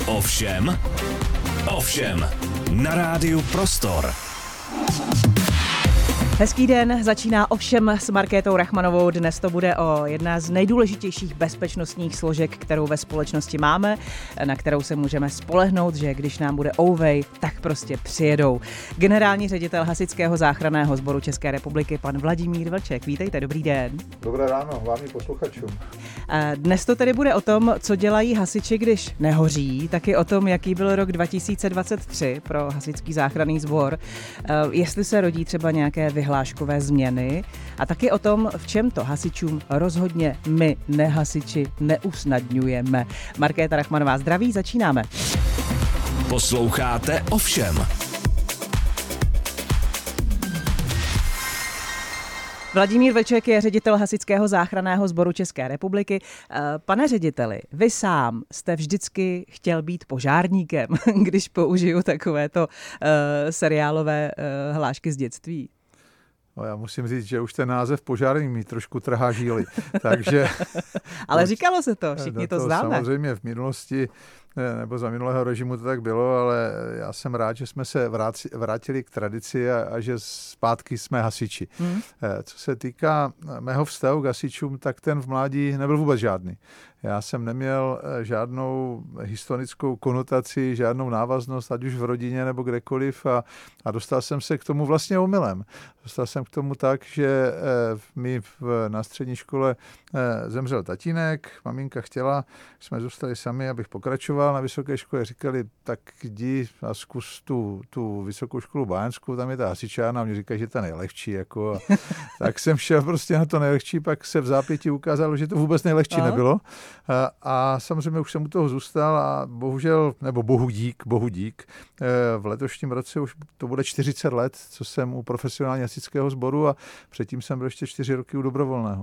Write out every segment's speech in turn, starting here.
Ovšem, na rádiu Prostor. Hezký den, začíná Ovšem s Markétou Rachmanovou. Dnes to bude o jedné z nejdůležitějších bezpečnostních složek, kterou ve společnosti máme, na kterou se můžeme spolehnout, že když nám bude ouvej, tak prostě přijedou. Generální ředitel Hasičského záchranného sboru České republiky, pan Vladimír Vlček. Vítejte, dobrý den. Dobré ráno, hlavní posluchačům. Dnes to tedy bude o tom, co dělají hasiči, když nehoří, taky o tom, jaký byl rok 2023 pro Hasičský záchranný sbor, jestli se rodí třeba nějaké vyhláškové změny a taky o tom, v čem to hasičům rozhodně my, nehasiči, neusnadňujeme. Markéta Rachmanová, zdraví, začínáme. Posloucháte Ovšem. Vladimír Vlček je ředitel Hasičského záchranného sboru České republiky. Pane řediteli, vy sám jste vždycky chtěl být požárníkem, když použiju takovéto seriálové hlášky z dětství. No, já musím říct, že už ten název požárník mi trošku trhá žíly. Takže, ale říkalo se to, všichni to známe. Samozřejmě v minulosti nebo za minulého režimu to tak bylo, ale já jsem rád, že jsme se vrátili k tradici a že zpátky jsme hasiči. Co se týká mého vztahu k hasičům, tak ten v mládí nebyl vůbec žádný. Já jsem neměl žádnou historickou konotaci, žádnou návaznost, ať už v rodině nebo kdekoliv a dostal jsem se k tomu vlastně omylem. Dostal jsem k tomu tak, že mi na střední škole zemřel tatínek, maminka chtěla, jsme zůstali sami, abych pokračoval na vysoké škole, říkali, tak jdi a zkus tu vysokou školu báňskou, tam je ta hasičárna, a mě říkají, že ta nejlehčí. Jako, tak jsem šel prostě na to nejlehčí, pak se v zápětí ukázalo, že to vůbec nejlehčí nebylo. A samozřejmě už jsem u toho zůstal a bohužel, nebo bohu dík, v letošním roce už to bude 40 let, co jsem u profesionálního hasičského sboru a předtím jsem byl ještě 4 roky u dobrovolného.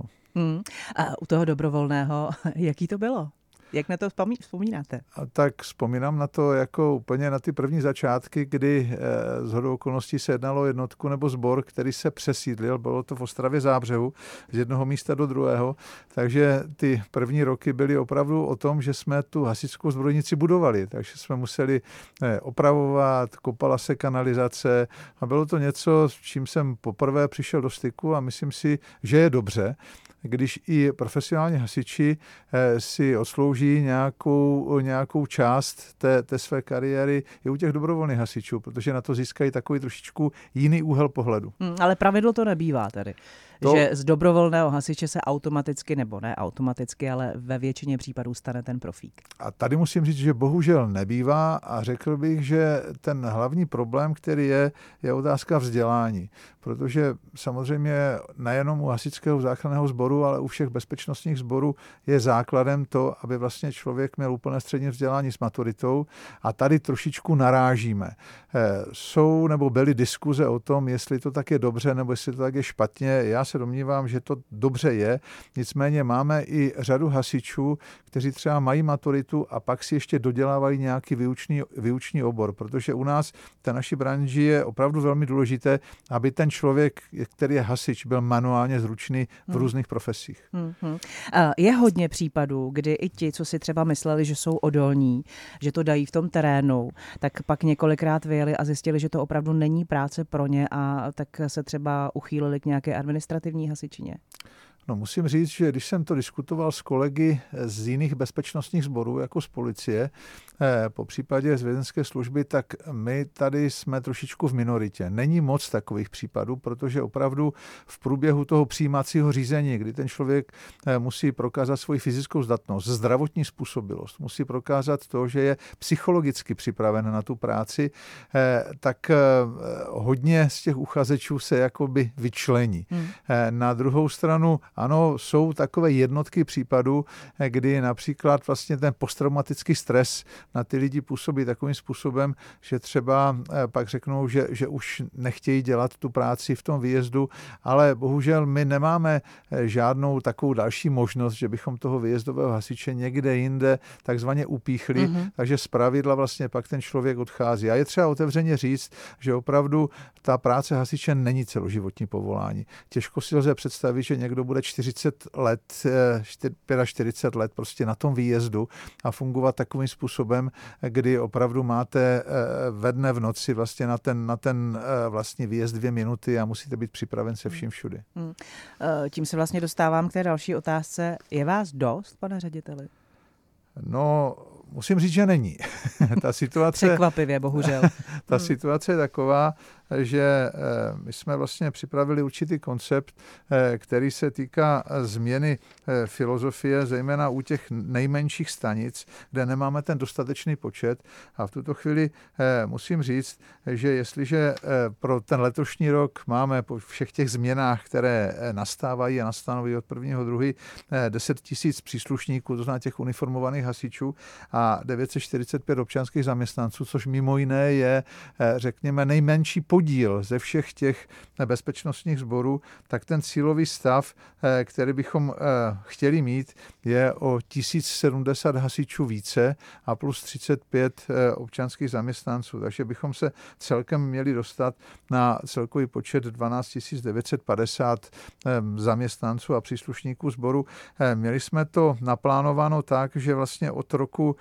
A u toho dobrovolného, jaký to bylo? Jak na to vzpomínáte? A tak vzpomínám na to jako úplně na ty první začátky, kdy shodou okolností se jednalo o jednotku nebo sbor, který se přesídlil, bylo to v Ostravě Zábřehu, z jednoho místa do druhého, takže ty první roky byly opravdu o tom, že jsme tu hasičskou zbrojnici budovali, takže jsme museli opravovat, kopala se kanalizace a bylo to něco, s čím jsem poprvé přišel do styku a myslím si, že je dobře, když i profesionální hasiči si odslouží nějakou část té své kariéry i u těch dobrovolných hasičů, protože na to získají takový trošičku jiný úhel pohledu. Ale pravidlo to nebývá tady. Že z dobrovolného hasiče se automaticky, nebo ne automaticky, ale ve většině případů stane ten profík. A tady musím říct, že bohužel nebývá a řekl bych, že ten hlavní problém, který je otázka vzdělání. Protože samozřejmě nejenom u Hasičského záchranného sboru, ale u všech bezpečnostních sborů je základem to, aby vlastně člověk měl úplné střední vzdělání s maturitou a tady trošičku narážíme. Jsou nebo byly diskuze o tom, jestli to tak je dobře nebo jestli to tak je špatně. Já se domnívám, že to dobře je, nicméně máme i řadu hasičů, kteří třeba mají maturitu a pak si ještě dodělávají nějaký výuční obor, protože u nás v té naší branži je opravdu velmi důležité, aby ten člověk, který je hasič, byl manuálně zručný v různých profesích. Je hodně případů, kdy i ti, co si třeba mysleli, že jsou odolní, že to dají v tom terénu, tak pak několikrát vyjeli a zjistili, že to opravdu není práce pro ně a tak se třeba uchýlili k nějaké administrativní hasičině. No, musím říct, že když jsem to diskutoval s kolegy z jiných bezpečnostních sborů, jako z policie, po případě z vězeňské služby, tak my tady jsme trošičku v minoritě. Není moc takových případů, protože opravdu v průběhu toho přijímacího řízení, kdy ten člověk musí prokázat svoji fyzickou zdatnost, zdravotní způsobilost, musí prokázat to, že je psychologicky připraven na tu práci, tak hodně z těch uchazečů se jakoby vyčlení. Na druhou stranu, ano, jsou takové jednotky případů, kdy například vlastně ten posttraumatický stres na ty lidi působí takovým způsobem, že třeba pak řeknou, že už nechtějí dělat tu práci v tom výjezdu, ale bohužel my nemáme žádnou takovou další možnost, že bychom toho výjezdového hasiče někde jinde takzvaně upíchli, takže zpravidla vlastně pak ten člověk odchází. A je třeba otevřeně říct, že opravdu ta práce hasiče není celoživotní povolání. Těžko si lze představit, že někdo bude 45 let prostě na tom výjezdu a fungovat takovým způsobem, kdy opravdu máte ve dne v noci vlastně na ten vlastně výjezd 2 minuty a musíte být připraven se vším všudy. Tím se vlastně dostávám k té další otázce. Je vás dost, pane řediteli? No, musím říct, že není. Ta situace, překvapivě, bohužel. Ta situace je taková, že my jsme vlastně připravili určitý koncept, který se týká změny filozofie, zejména u těch nejmenších stanic, kde nemáme ten dostatečný počet. A v tuto chvíli musím říct, že jestliže pro ten letošní rok máme po všech těch změnách, které nastávají a nastanoví od 1.2. 10 000 příslušníků, to znamená těch uniformovaných hasičů a 945 občanských zaměstnanců, což mimo jiné je, řekněme, nejmenší podíl ze všech těch bezpečnostních sborů, tak ten cílový stav, který bychom chtěli mít, je o 1070 hasičů více a plus 35 občanských zaměstnanců. Takže bychom se celkem měli dostat na celkový počet 12 950 zaměstnanců a příslušníků sboru. Měli jsme to naplánováno tak, že vlastně od roku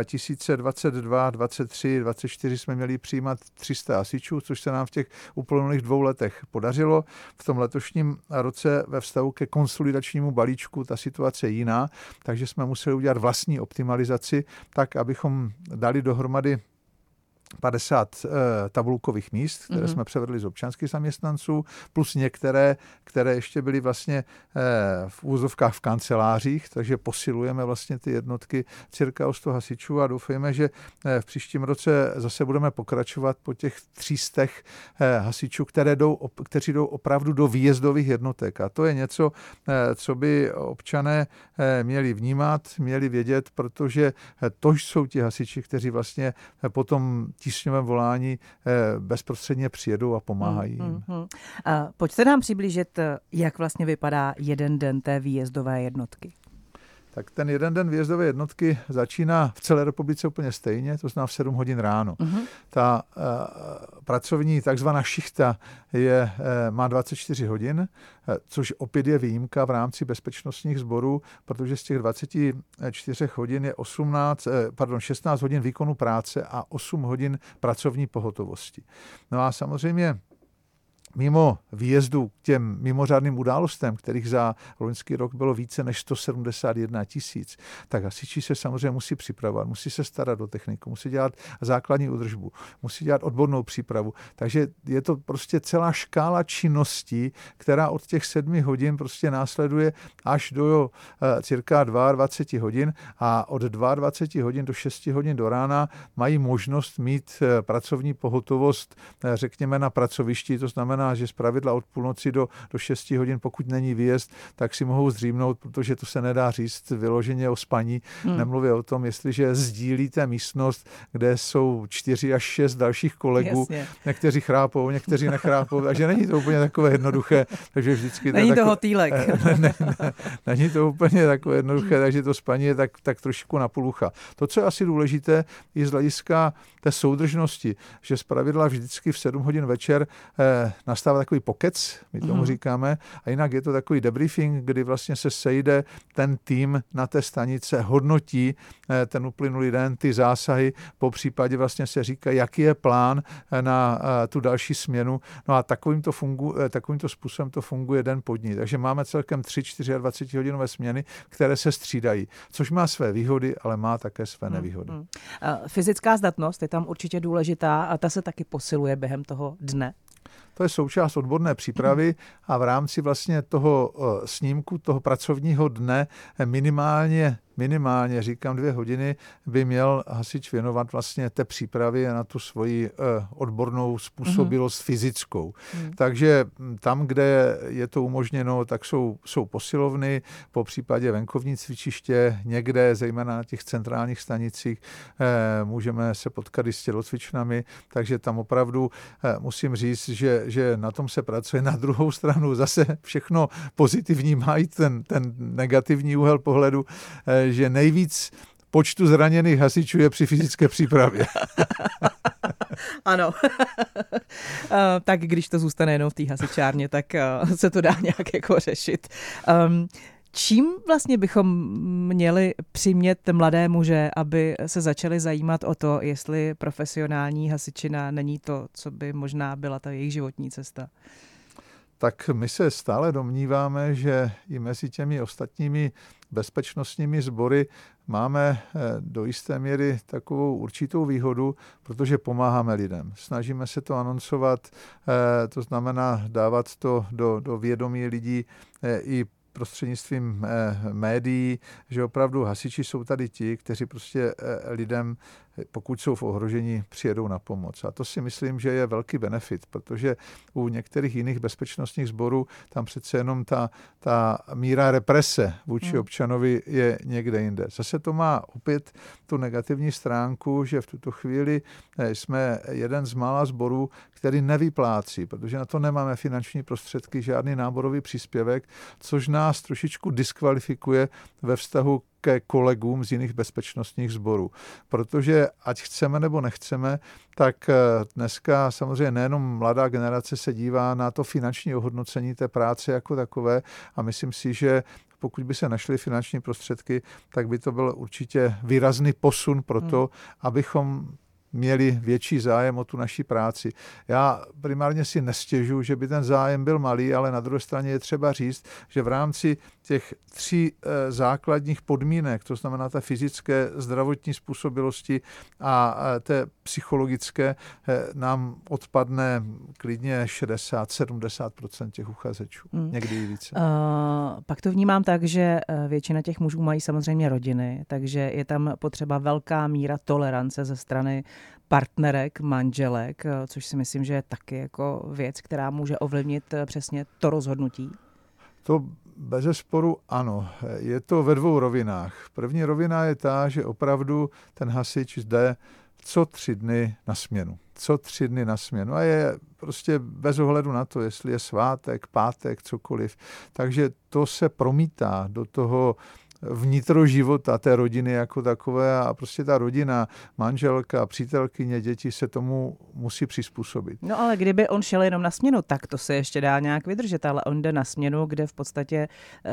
2022, 2023, 2024 jsme měli přijímat 300 hasičů, což se nám v těch uplynulých 2 letech podařilo. V tom letošním roce ve vztahu ke konsolidačnímu balíčku ta situace je jiná, takže jsme museli udělat vlastní optimalizaci, tak abychom dali dohromady 50 tabulkových míst, které jsme převedli z občanských zaměstnanců, plus některé, které ještě byly vlastně v úzovkách v kancelářích, takže posilujeme vlastně ty jednotky cirka o 100 hasičů a doufejme, že v příštím roce zase budeme pokračovat po těch 300 hasičů, kteří jdou opravdu do výjezdových jednotek. A to je něco, co by občané měli vnímat, měli vědět, protože to jsou ti hasiči, kteří vlastně potom tísňovém volání bezprostředně přijedou a pomáhají jim. Pojďte nám přiblížit, jak vlastně vypadá jeden den té výjezdové jednotky. Tak ten jeden den výjezdové jednotky začíná v celé republice úplně stejně, to znamená v 7 hodin ráno. Ta pracovní takzvaná šichta má 24 hodin, což opět je výjimka v rámci bezpečnostních sborů, protože z těch 24 hodin je 16 hodin výkonu práce a 8 hodin pracovní pohotovosti. No a samozřejmě mimo výjezdu k těm mimořádným událostem, kterých za loňský rok bylo více než 171 000, tak hasiči se samozřejmě musí připravovat, musí se starat o techniku, musí dělat základní údržbu, musí dělat odbornou přípravu. Takže je to prostě celá škála činností, která od těch 7 hodin prostě následuje až do cirka 22 hodin a od 22 hodin do 6 hodin do rána mají možnost mít pracovní pohotovost, řekněme, na pracovišti, to znamená, že zpravidla od půlnoci do 6 hodin, pokud není výjezd, tak si mohou zdřímnout, protože to se nedá říct vyloženě o spaní. Nemluvě o tom, jestliže sdílíte místnost, kde jsou 4 až 6 dalších kolegů, někteří chrápou, někteří nechrápou, takže není to úplně takové jednoduché. Takže vždycky není to hotýlek. Není to úplně takové jednoduché, takže to spaní je tak trošku na půl ucha. To, co je asi důležité, i z hlediska té soudržnosti, že zpravidla vždycky v 7 hodin večer nastává takový pokec, my tomu říkáme, a jinak je to takový debriefing, kdy vlastně se sejde ten tým na té stanice, hodnotí ten uplynulý den, ty zásahy, po případě vlastně se říká, jaký je plán na tu další směnu. No a takovýmto způsobem to funguje den po dní. Takže máme celkem 3 24 hodinové směny, které se střídají, což má své výhody, ale má také své nevýhody. Fyzická zdatnost je tam určitě důležitá a ta se taky posiluje během toho dne. To je součást odborné přípravy a v rámci vlastně toho snímku, toho pracovního dne minimálně, říkám 2 hodiny, by měl hasič věnovat vlastně té přípravě na tu svoji odbornou způsobilost fyzickou. Takže tam, kde je to umožněno, tak jsou posilovny, po případě venkovní cvičiště, někde, zejména na těch centrálních stanicích, můžeme se potkat i s tělocvičnami, takže tam opravdu musím říct, že na tom se pracuje. Na druhou stranu zase všechno pozitivní mají ten negativní úhel pohledu, že nejvíc počtu zraněných hasičů je při fyzické přípravě. Ano. Tak když to zůstane jenom v té hasičárně, tak se to dá nějak jako řešit. Čím vlastně bychom měli přimět mladé muže, aby se začali zajímat o to, jestli profesionální hasičina není to, co by možná byla ta jejich životní cesta? Tak my se stále domníváme, že i mezi těmi ostatními bezpečnostními sbory máme do jisté míry takovou určitou výhodu, protože pomáháme lidem. Snažíme se to anoncovat, to znamená dávat to do vědomí lidí i prostřednictvím médií, že opravdu hasiči jsou tady ti, kteří prostě lidem, pokud jsou v ohrožení, přijedou na pomoc. A to si myslím, že je velký benefit, protože u některých jiných bezpečnostních sborů tam přece jenom ta míra represe vůči občanovi je někde jinde. Zase to má opět tu negativní stránku, že v tuto chvíli jsme jeden z mála sborů, který nevyplácí, protože na to nemáme finanční prostředky, žádný náborový příspěvek, což nás trošičku diskvalifikuje ve vztahu ke kolegům z jiných bezpečnostních sborů. Protože ať chceme nebo nechceme, tak dneska samozřejmě nejenom mladá generace se dívá na to finanční ohodnocení té práce jako takové a myslím si, že pokud by se našly finanční prostředky, tak by to byl určitě výrazný posun pro to, abychom měli větší zájem o tu naši práci. Já primárně si nestěžuji, že by ten zájem byl malý, ale na druhé straně je třeba říct, že v rámci těch 3 základních podmínek, to znamená té fyzické, zdravotní způsobilosti a té psychologické, nám odpadne klidně 60-70% těch uchazečů. Někdy i více. Pak to vnímám tak, že většina těch mužů mají samozřejmě rodiny, takže je tam potřeba velká míra tolerance ze strany partnerek, manželek, což si myslím, že je taky jako věc, která může ovlivnit přesně to rozhodnutí. To bezesporu ano. Je to ve 2 rovinách. První rovina je ta, že opravdu ten hasič jde co 3 dny na směnu. Co 3 dny na směnu. A je prostě bez ohledu na to, jestli je svátek, pátek, cokoliv. Takže to se promítá do toho vnitroživota té rodiny jako takové a prostě ta rodina, manželka, přítelkyně, děti se tomu musí přizpůsobit. No ale kdyby on šel jenom na směnu, tak to se ještě dá nějak vydržet, ale on jde na směnu, kde v podstatě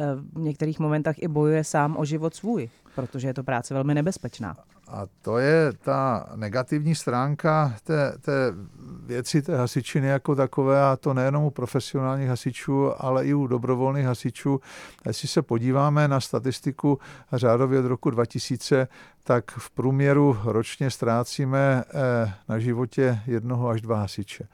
v některých momentech i bojuje sám o život svůj, protože je to práce velmi nebezpečná. A to je ta negativní stránka té věci, té hasičiny jako takové, a to nejenom u profesionálních hasičů, ale i u dobrovolných hasičů. Jestli se podíváme na statistiku řádově od roku 2000, tak v průměru ročně ztrácíme na životě 1 až 2 hasiče.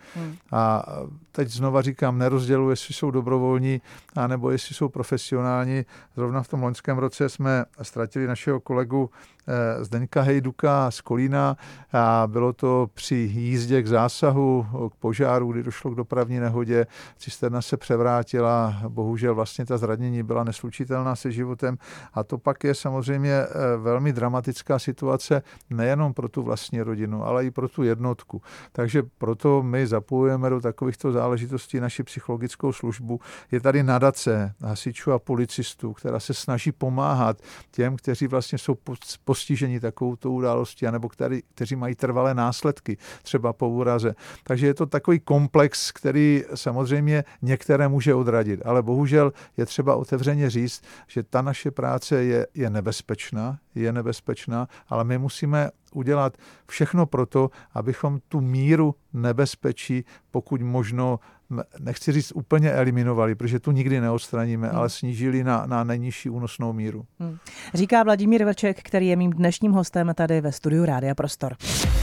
A teď znova říkám, nerozděluji, jestli jsou dobrovolní, anebo jestli jsou profesionální. Zrovna v tom loňském roce jsme ztratili našeho kolegu Zdeňka Hejduka z Kolína a bylo to při jízdě k zásahu, k požáru, kdy došlo k dopravní nehodě. Cisterna se převrátila, bohužel vlastně ta zranění byla neslučitelná se životem a to pak je samozřejmě velmi dramatická situace nejenom pro tu vlastní rodinu, ale i pro tu jednotku. Takže proto my zapojujeme do takovýchto záležitostí naši psychologickou službu. Je tady nadace hasičů a policistů, která se snaží pomáhat těm, kteří vlastně jsou postiženi takovouto událostí, anebo kteří mají trvalé následky, třeba po úraze. Takže je to takový komplex, který samozřejmě některé může odradit, ale bohužel je třeba otevřeně říct, že ta naše práce je nebezpečná, ale my musíme udělat všechno pro to, abychom tu míru nebezpečí, pokud možno, nechci říct úplně eliminovali, protože tu nikdy neodstraníme, ale snížili na nejnižší únosnou míru. Říká Vladimír Vlček, který je mým dnešním hostem tady ve studiu Rádia Prostor.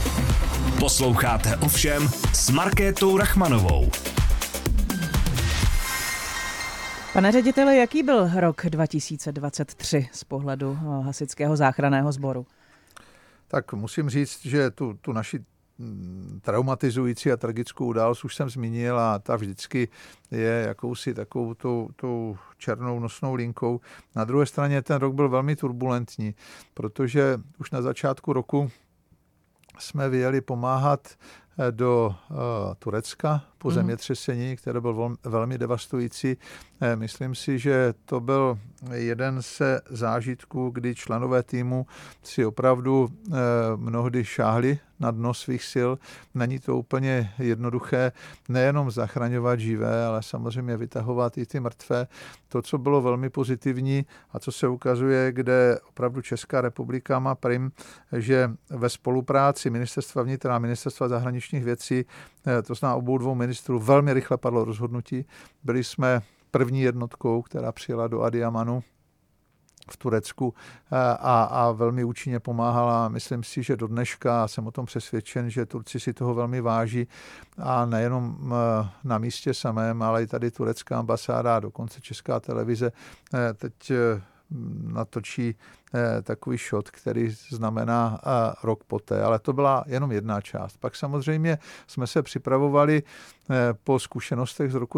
Posloucháte Ovšem s Markétou Rachmanovou. Pane řediteli, jaký byl rok 2023 z pohledu Hasičského záchranného sboru? Tak musím říct, že tu naši traumatizující a tragickou událost už jsem zmínil a ta vždycky je jakousi takovou tou černou nosnou linkou. Na druhé straně ten rok byl velmi turbulentní, protože už na začátku roku jsme vyjeli pomáhat do Turecka po zemětřesení, které byl velmi devastující. Myslím si, že to byl jeden ze zážitků, kdy členové týmu si opravdu mnohdy šáhli na dno svých sil. Není to úplně jednoduché nejenom zachraňovat živé, ale samozřejmě vytahovat i ty mrtvé. To, co bylo velmi pozitivní a co se ukazuje, kde opravdu Česká republika má prim, že ve spolupráci Ministerstva vnitra a Ministerstva zahraničních věcí, to znamená obou dvou ministrů, velmi rychle padlo rozhodnutí. Byli jsme první jednotkou, která přijela do Adiamanu v Turecku a velmi účinně pomáhala. Myslím si, že do dneška jsem o tom přesvědčen, že Turci si toho velmi váží a nejenom na místě samém, ale i tady turecká ambasáda a dokonce Česká televize teď natočí takový shot, který znamená rok poté, ale to byla jenom jedna část. Pak samozřejmě jsme se připravovali po zkušenostech z roku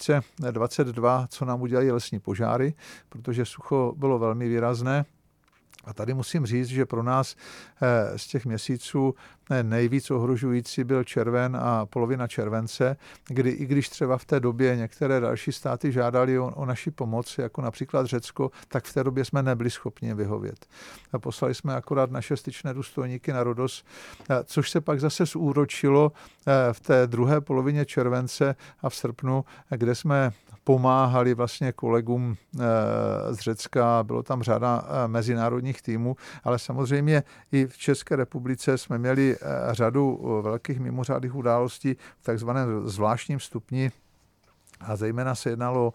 2022, co nám udělají lesní požáry, protože sucho bylo velmi výrazné. A tady musím říct, že pro nás z těch měsíců nejvíc ohrožující byl červen a polovina července, kdy i když třeba v té době některé další státy žádali o naši pomoc, jako například Řecko, tak v té době jsme nebyli schopni vyhovět. A poslali jsme akorát naše styčné důstojníky na Rodos, což se pak zase zúročilo v té druhé polovině července a v srpnu, kde jsme pomáhali vlastně kolegům z Řecka, bylo tam řada mezinárodních týmů, ale samozřejmě i v České republice jsme měli řadu velkých mimořádných událostí v takzvaném zvláštním stupni. A zejména se jednalo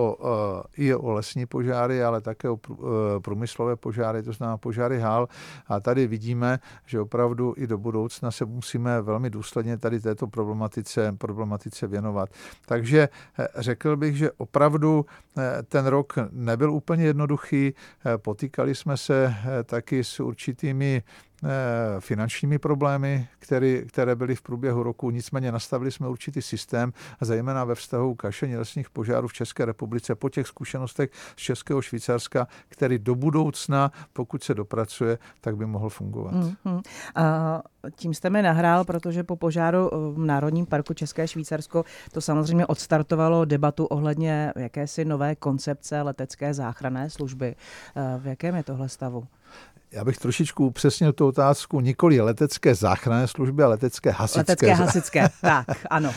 i o lesní požáry, ale také o průmyslové požáry, to znamená požáry hal. A tady vidíme, že opravdu i do budoucna se musíme velmi důsledně tady této problematice věnovat. Takže řekl bych, že opravdu ten rok nebyl úplně jednoduchý. Potýkali jsme se taky s určitými finančními problémy, které byly v průběhu roku. Nicméně nastavili jsme určitý systém, zejména ve vztahu k hašení lesních požárů v České republice po těch zkušenostech z Českého Švýcarska, který do budoucna, pokud se dopracuje, tak by mohl fungovat. A tím jste mi nahrál, protože po požáru v Národním parku České Švýcarsko to samozřejmě odstartovalo debatu ohledně jakési nové koncepce letecké záchranné služby. V jakém je tohle stavu? Já bych trošičku upřesnil tu otázku, nikoli letecké záchranné služby, ale letecké hasičské. Letecké hasičské, tak, ano.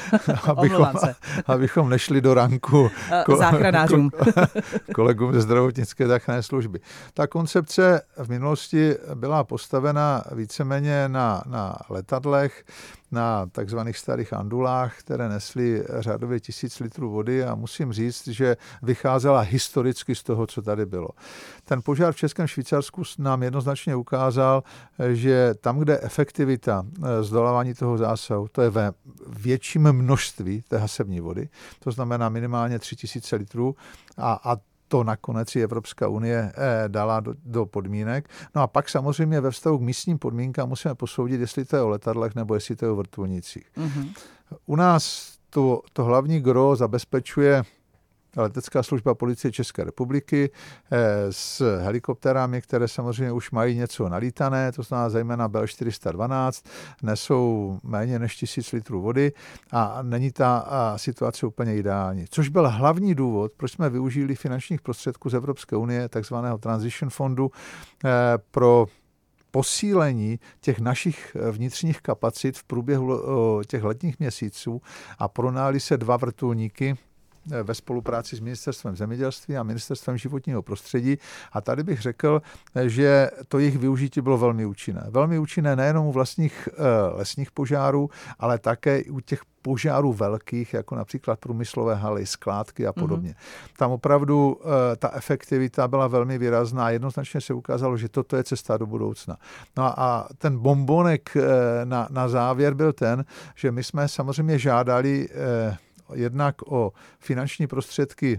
abychom nešli do ranku záchranářům. Kolegům ze zdravotnické záchranné služby. Ta koncepce v minulosti byla postavena víceméně na letadlech, na takzvaných starých andulách, které nesly řádově 1000 litrů vody a musím říct, že vycházela historicky z toho, co tady bylo. Ten požár v Českém Švýcarsku nám jednoznačně ukázal, že tam, kde efektivita zdolávání toho zásahu, to je ve větším množství té hasební vody, to znamená minimálně 3000 litrů a to nakonec i Evropská unie dala do podmínek. No a pak samozřejmě ve vztahu k místním podmínkám musíme posoudit, jestli to je o letadlech nebo jestli to je o vrtulnících. U nás to hlavní gro zabezpečuje letecká služba Policie České republiky s helikopterami, které samozřejmě už mají něco nalítané, to znamená zejména Bell 412, nesou méně než 1000 litrů vody a není ta situace úplně ideální. Což byl hlavní důvod, proč jsme využili finančních prostředků z Evropské unie, takzvaného Transition fondu, pro posílení těch našich vnitřních kapacit v průběhu těch letních měsíců a pronáli se 2 vrtulníky ve spolupráci s Ministerstvem zemědělství a Ministerstvem životního prostředí. A tady bych řekl, že to jejich využití bylo velmi účinné. Velmi účinné nejenom u vlastních lesních požárů, ale také i u těch požárů velkých, jako například průmyslové haly, skládky a podobně. Tam opravdu ta efektivita byla velmi výrazná a jednoznačně se ukázalo, že toto je cesta do budoucna. No a ten bombonek na závěr byl ten, že my jsme samozřejmě žádali jednak o finanční prostředky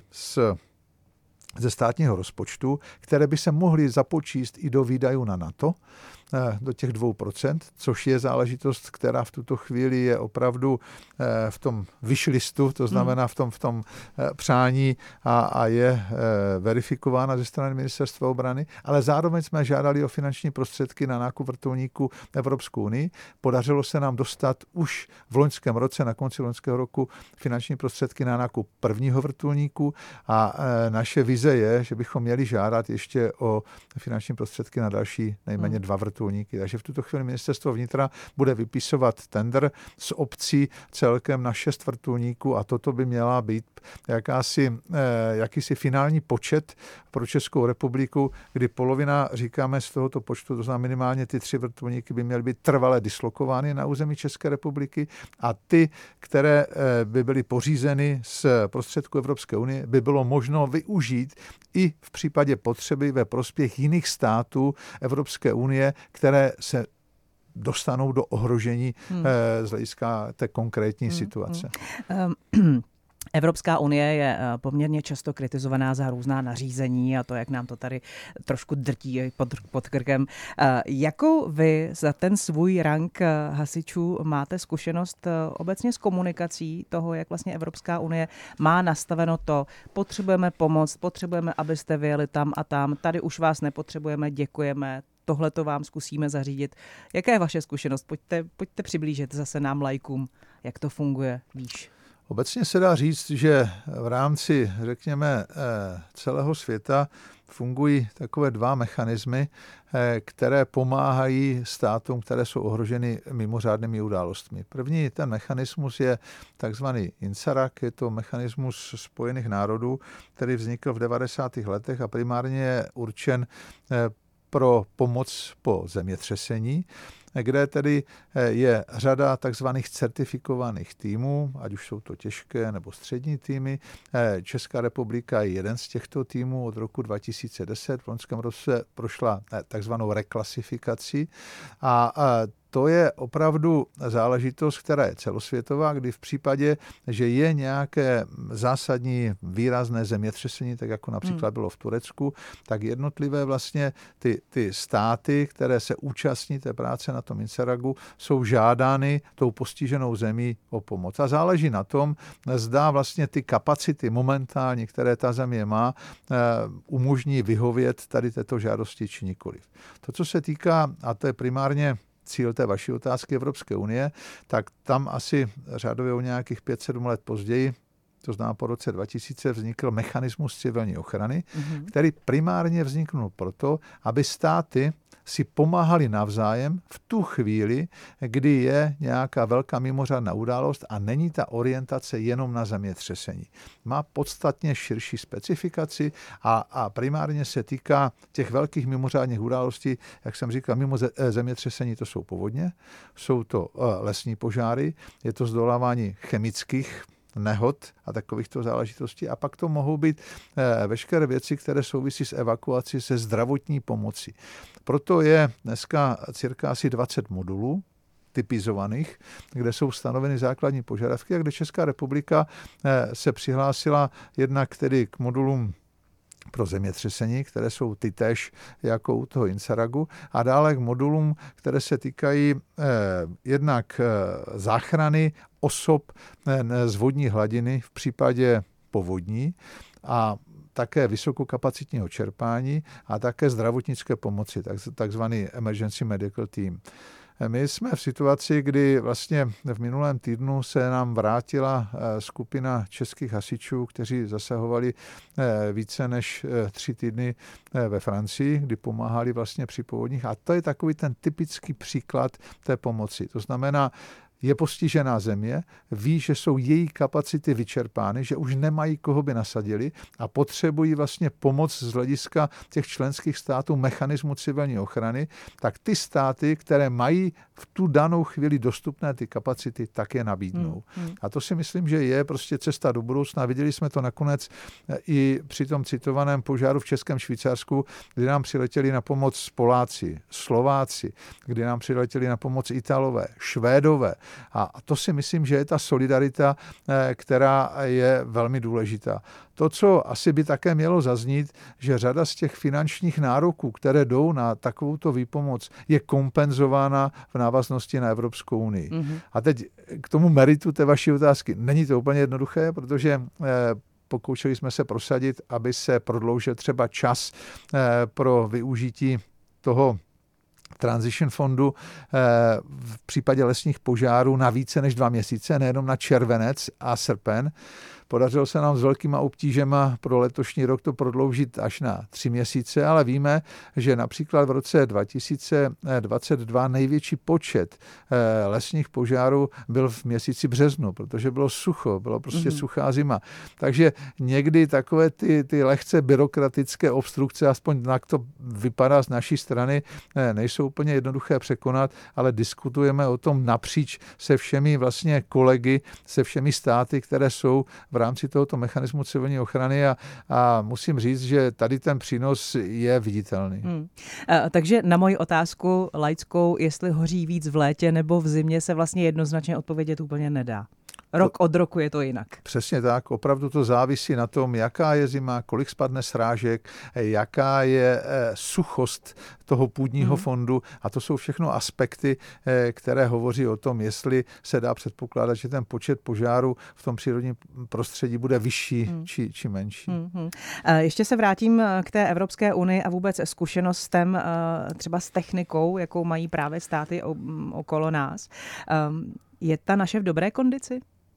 ze státního rozpočtu, které by se mohly započíst i do výdajů na NATO, do těch 2%, což je záležitost, která v tuto chvíli je opravdu v tom wishlistu, to znamená v tom přání a je verifikována ze strany Ministerstva obrany, ale zároveň jsme žádali o finanční prostředky na nákup vrtulníků Evropskou unii. Podařilo se nám dostat už v loňském roce, na konci loňského roku, finanční prostředky na nákup prvního vrtulníku a naše vize je, že bychom měli žádat ještě o finanční prostředky na další nejméně 2 vrtulníky vrtulníky. Takže v tuto chvíli ministerstvo vnitra bude vypisovat tendr s obcí celkem na 6 vrtulníků a toto by měla být jakýsi finální počet pro Českou republiku, kdy polovina, říkáme, z tohoto počtu, to znamená minimálně ty 3 vrtulníky by měly být trvale dislokovány na území České republiky a ty, které by byly pořízeny z prostředků Evropské unie, by bylo možno využít i v případě potřeby ve prospěch jiných států Evropské unie, které se dostanou do ohrožení z hlediska té konkrétní situace. Evropská unie je poměrně často kritizovaná za různá nařízení a to, jak nám to tady trošku drtí pod krkem. Jakou vy za ten svůj rank hasičů máte zkušenost obecně s komunikací toho, jak vlastně Evropská unie má nastaveno to, potřebujeme pomoc, potřebujeme, abyste vyjeli tam a tam, tady už vás nepotřebujeme, děkujeme, tohle to vám zkusíme zařídit. Jaká je vaše zkušenost? Pojďte přiblížit zase nám laikům, jak to funguje výš. Obecně se dá říct, že v rámci, řekněme, celého světa fungují takové 2 mechanismy, které pomáhají státům, které jsou ohroženy mimořádnými událostmi. První ten mechanismus je takzvaný INSARAC, je to mechanismus Spojených národů, který vznikl v 90. letech a primárně je určen pro pomoc po zemětřesení, kde tedy je řada takzvaných certifikovaných týmů, ať už jsou to těžké nebo střední týmy. Česká republika je jeden z těchto týmů od roku 2010. V loňském roce prošla takzvanou reklasifikací a to je opravdu záležitost, která je celosvětová, kdy v případě, že je nějaké zásadní výrazné zemětřesení, tak jako například bylo v Turecku, tak jednotlivé vlastně ty státy, které se účastní té práce na tom INSARAGu, jsou žádány tou postiženou zemí o pomoc. A záleží na tom, zda vlastně ty kapacity momentálně, které ta země má, umožní vyhovět tady této žádosti či nikoliv. To, co se týká, a to je primárně cíl té vaší otázky Evropské unie, tak tam asi řádově o nějakých 5-7 let později, to znamená po roce 2000, vznikl mechanismus civilní ochrany, který primárně vzniknul proto, aby státy si pomáhali navzájem v tu chvíli, kdy je nějaká velká mimořádná událost a není ta orientace jenom na zemětřesení. Má podstatně širší specifikaci a primárně se týká těch velkých mimořádných událostí, jak jsem říkal, mimo zemětřesení to jsou povodně, jsou to lesní požáry, je to zdolávání chemických nehod a takovýchto záležitostí a pak to mohou být veškeré věci, které souvisí s evakuací, se zdravotní pomocí. Proto je dneska cirka asi 20 modulů typizovaných, kde jsou stanoveny základní požadavky a kde Česká republika se přihlásila jednak tedy k modulům pro zemětřesení, které jsou tytéž jako u toho INSARAGu a dále k modulům, které se týkají jednak záchrany osob z vodní hladiny v případě povodní a také vysokokapacitního čerpání a také zdravotnické pomoci, takzvaný Emergency Medical Team. My jsme v situaci, kdy vlastně v minulém týdnu se nám vrátila skupina českých hasičů, kteří zasahovali více než 3 týdny ve Francii, kdy pomáhali vlastně při povodních. A to je takový ten typický příklad té pomoci. To znamená, je postižená země, ví, že jsou její kapacity vyčerpány, že už nemají, koho by nasadili a potřebují vlastně pomoc z hlediska těch členských států mechanismu civilní ochrany, tak ty státy, které mají v tu danou chvíli dostupné ty kapacity, tak je nabídnou. A to si myslím, že je prostě cesta do budoucna. Viděli jsme to nakonec i při tom citovaném požáru v Českém Švýcarsku, kdy nám přiletěli na pomoc Poláci, Slováci, kdy nám přiletěli na pomoc Italové, Švédové. A to si myslím, že je ta solidarita, která je velmi důležitá. To, co asi by také mělo zaznít, že řada z těch finančních nároků, které jdou na takovouto výpomoc, je kompenzována v návaznosti na Evropskou unii. A teď k tomu meritu té vaší otázky. Není to úplně jednoduché, protože pokoušeli jsme se prosadit, aby se prodloužil třeba čas pro využití toho Transition fondu v případě lesních požárů na více než 2 měsíce, nejenom na červenec a srpen, Podařilo se nám s velkýma obtížema pro letošní rok to prodloužit až na 3 měsíce, ale víme, že například v roce 2022 největší počet lesních požárů byl v měsíci březnu, protože bylo sucho, bylo prostě suchá zima. Takže někdy takové ty lehce byrokratické obstrukce, aspoň tak to vypadá z naší strany, nejsou úplně jednoduché překonat, ale diskutujeme o tom napříč se všemi vlastně kolegy, se všemi státy, které jsou v rámci tohoto mechanismu civilní ochrany a musím říct, že tady ten přínos je viditelný. Takže na moji otázku laickou, jestli hoří víc v létě nebo v zimě, se vlastně jednoznačně odpovědět úplně nedá. Rok od roku je to jinak. Přesně tak, opravdu to závisí na tom, jaká je zima, kolik spadne srážek, jaká je suchost toho půdního fondu a to jsou všechno aspekty, které hovoří o tom, jestli se dá předpokládat, že ten počet požárů v tom přírodním prostředí bude vyšší či menší. Ještě se vrátím k té Evropské unii a vůbec zkušenostem třeba s technikou, jakou mají právě státy okolo nás. Je ta naše v dobré kondici?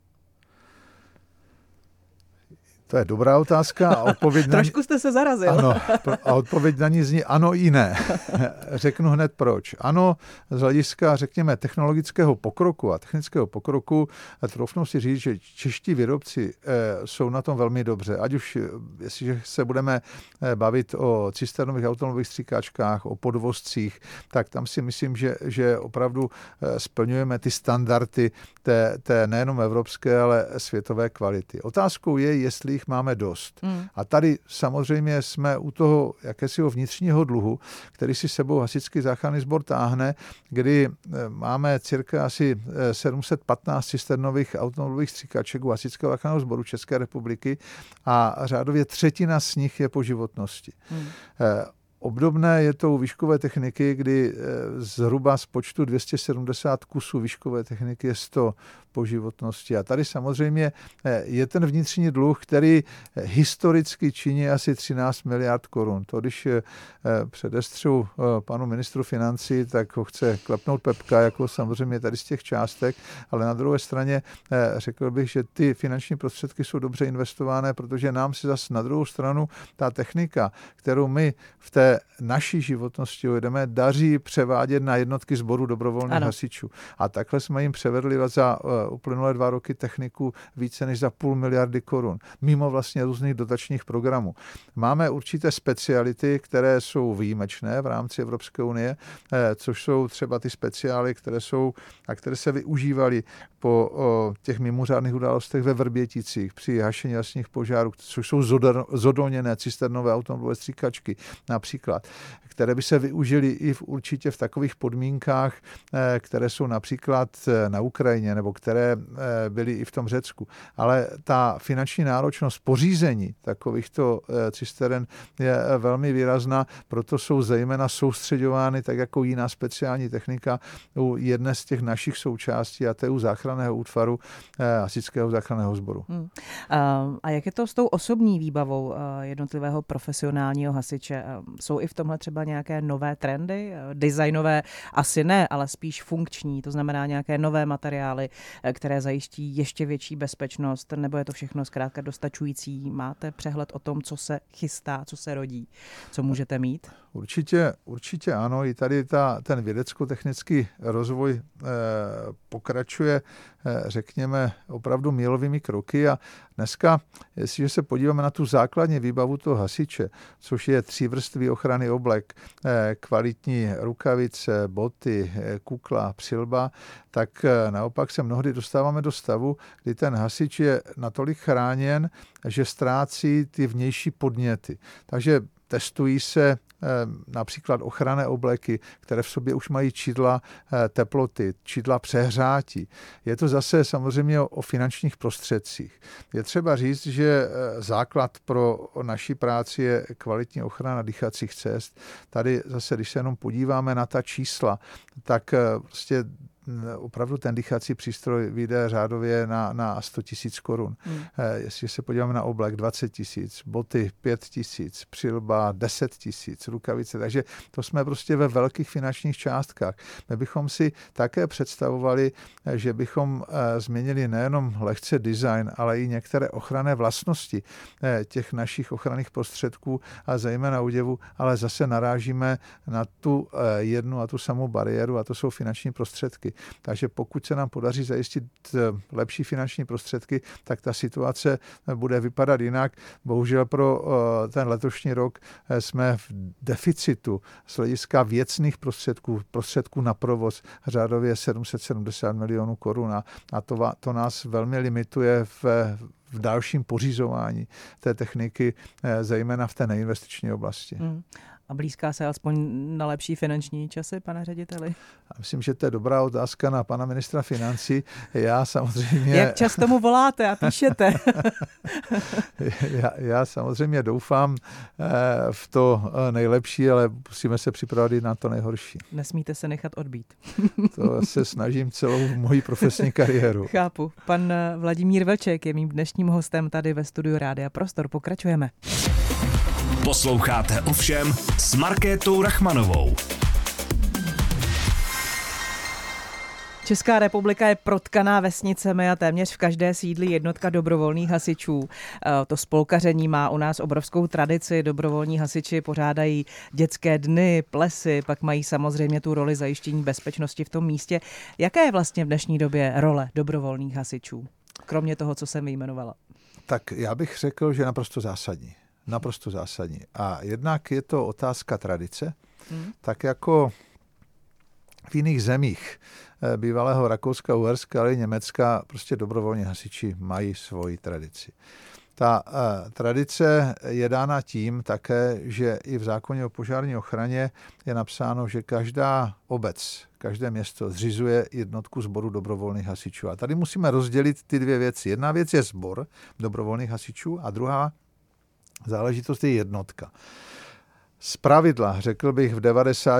To je dobrá otázka a odpověď Trošku jste se zarazil. Ano, a odpověď na ní zní ano i ne. Řeknu hned proč. Ano, z hlediska, řekněme, technologického pokroku a technického pokroku, troufnu si říct, že čeští výrobci jsou na tom velmi dobře. Ať už, jestliže se budeme bavit o cisternových automobilových stříkačkách, o podvozcích, tak tam si myslím, že opravdu splňujeme ty standardy té nejenom evropské, ale světové kvality. Otázkou je, jestli jich máme dost. A tady samozřejmě jsme u toho jakésiho vnitřního dluhu, který si sebou Hasičský záchranný sbor táhne, kdy máme cirka asi 715 cisternových automobilových stříkaček u Hasičského záchranného sboru České republiky a řádově 1/3 z nich je po životnosti. Obdobné je to u výškové techniky, kdy zhruba z počtu 270 kusů výškové techniky je 100 po životnosti. A tady samozřejmě je ten vnitřní dluh, který historicky činí asi 13 miliard korun. To, když předestřu panu ministru financí, tak ho chce klepnout pepka, jako samozřejmě tady z těch částek, ale na druhé straně řekl bych, že ty finanční prostředky jsou dobře investované, protože nám si zase na druhou stranu ta technika, kterou my v té naší životnosti ujedeme, daří převádět na jednotky sboru dobrovolných hasičů. A takhle jsme jim převedli za uplynulé 2 roky techniku více než za 0,5 miliardy korun, mimo vlastně různých dotačních programů. Máme určité speciality, které jsou výjimečné v rámci Evropské unie, což jsou třeba ty speciály, které se využívaly po těch mimořádných událostech ve Vrběticích při hašení lesních požárů, což jsou zodolněné cisternové automobilové stříkačky například, které by se využily i určitě v takových podmínkách, které jsou například na Ukrajině nebo které byly i v tom Řecku. Ale ta finanční náročnost pořízení takovýchto cisteren je velmi výrazná, proto jsou zejména soustředovány tak jako jiná speciální technika u jedné z těch našich součástí a to je u záchranného útvaru Hasičského záchranného sboru. A jak je to s tou osobní výbavou jednotlivého profesionálního hasiče? Jsou i v tomhle třeba nějaké nové trendy? Designové asi ne, ale spíš funkční, to znamená nějaké nové materiály, které zajistí ještě větší bezpečnost, nebo je to všechno zkrátka dostačující? Máte přehled o tom, co se chystá, co se rodí, co můžete mít? Určitě ano, i tady ten vědecko-technický rozvoj pokračuje, řekněme, opravdu mílovými kroky a dneska, jestliže se podíváme na tu základní výbavu toho hasiče, což je 3vrstvý ochranný oblek, kvalitní rukavice, boty, kukla, přilba, tak naopak se mnohdy dostáváme do stavu, kdy ten hasič je natolik chráněn, že ztrácí ty vnější podněty. Takže testují se například ochranné obleky, které v sobě už mají čidla teploty, čidla přehřátí. Je to zase samozřejmě o finančních prostředcích. Je třeba říct, že základ pro naši práci je kvalitní ochrana dýchacích cest. Tady zase, když se jenom podíváme na ta čísla, tak prostě opravdu ten dýchací přístroj vyjde řádově na 100 000 korun. Jestli se podíváme na oblek, 20 000, boty 5 000, přilba 10 000, rukavice, takže to jsme prostě ve velkých finančních částkách. My bychom si také představovali, že bychom změnili nejenom lehce design, ale i některé ochranné vlastnosti těch našich ochranných prostředků a zejména úděvu, ale zase narážíme na tu jednu a tu samou bariéru a to jsou finanční prostředky. Takže pokud se nám podaří zajistit lepší finanční prostředky, tak ta situace bude vypadat jinak. Bohužel pro ten letošní rok jsme v deficitu z hlediska věcných prostředků na provoz řádově 770 milionů korun a to nás velmi limituje v dalším pořizování té techniky, zejména v té neinvestiční oblasti. A blízká se alespoň na lepší finanční časy, pane řediteli? Myslím, že to je dobrá otázka na pana ministra financí. Já samozřejmě... Jak často mu voláte a píšete? já samozřejmě doufám v to nejlepší, ale musíme se připravit i na to nejhorší. Nesmíte se nechat odbít. To se snažím celou moji profesní kariéru. Chápu. Pan Vladimír Vlček je mým dnešním hostem tady ve studiu Rádia Prostor. Pokračujeme. Posloucháte Ovšem s Markétou Rachmanovou. Česká republika je protkaná vesnicemi a téměř v každé sídlí jednotka dobrovolných hasičů. To spolkaření má u nás obrovskou tradici. Dobrovolní hasiči pořádají dětské dny, plesy, pak mají samozřejmě tu roli zajištění bezpečnosti v tom místě. Jaká je vlastně v dnešní době role dobrovolných hasičů? Kromě toho, co jsem vyjmenovala. Tak já bych řekl, že naprosto zásadní. Naprosto zásadní. A jednak je to otázka tradice, tak jako v jiných zemích bývalého Rakouska, Uherska, ale i Německa prostě dobrovolní hasiči mají svoji tradici. Ta tradice je dána tím také, že i v zákoně o požární ochraně je napsáno, že každá obec, každé město zřizuje jednotku sboru dobrovolných hasičů. A tady musíme rozdělit ty dvě věci. Jedna věc je sbor dobrovolných hasičů a druhá záležitost je jednotka. Zpravidla, řekl bych v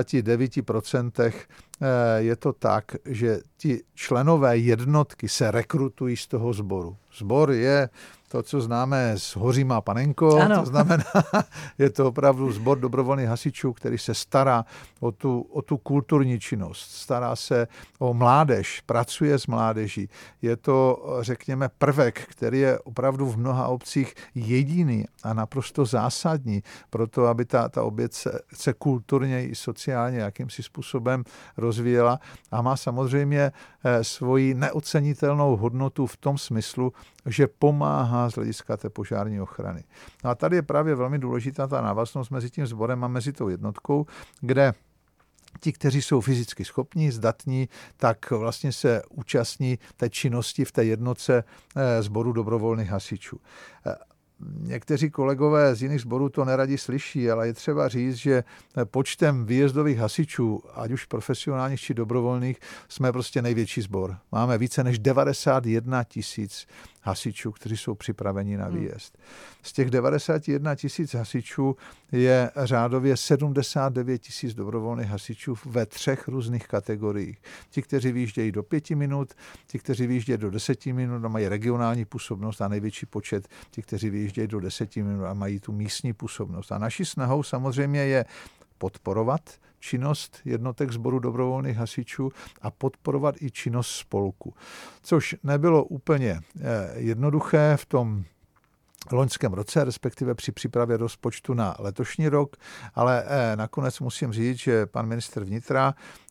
99% je to tak, že ti členové jednotky se rekrutují z toho sboru. Sbor je to, co známe s Hoříma panenko, ano. To znamená, je to opravdu sbor dobrovolných hasičů, který se stará o tu kulturní činnost, stará se o mládež, pracuje s mládeží. Je to, řekněme, prvek, který je opravdu v mnoha obcích jediný a naprosto zásadní pro to, aby ta obec se kulturně i sociálně jakýmsi způsobem rozvíjela a má samozřejmě svoji neocenitelnou hodnotu v tom smyslu, že pomáhá z hlediska té požární ochrany. No a tady je právě velmi důležitá ta návaznost mezi tím sborem a mezi tou jednotkou, kde ti, kteří jsou fyzicky schopní, zdatní, tak vlastně se účastní té činnosti v té jednotce sboru dobrovolných hasičů. Někteří kolegové z jiných sborů to neradi slyší, ale je třeba říct, že počtem výjezdových hasičů, ať už profesionálních či dobrovolných, jsme prostě největší sbor. Máme více než 91 000 hasičů, kteří jsou připraveni na výjezd. Z těch 91 000 hasičů je řádově 79 000 dobrovolných hasičů ve 3 různých kategoriích. Ti, kteří vyjíždějí do 5 minut, ti, kteří vyjíždějí do 10 minut a mají regionální působnost a největší počet ti, kteří vyjíždějí do 10 minut a mají tu místní působnost. A naší snahou samozřejmě je podporovat činnost jednotek sboru dobrovolných hasičů a podporovat i činnost spolku. Což nebylo úplně jednoduché v tom loňském roce, respektive při přípravě rozpočtu na letošní rok, ale nakonec musím říct, že pan ministr vnitra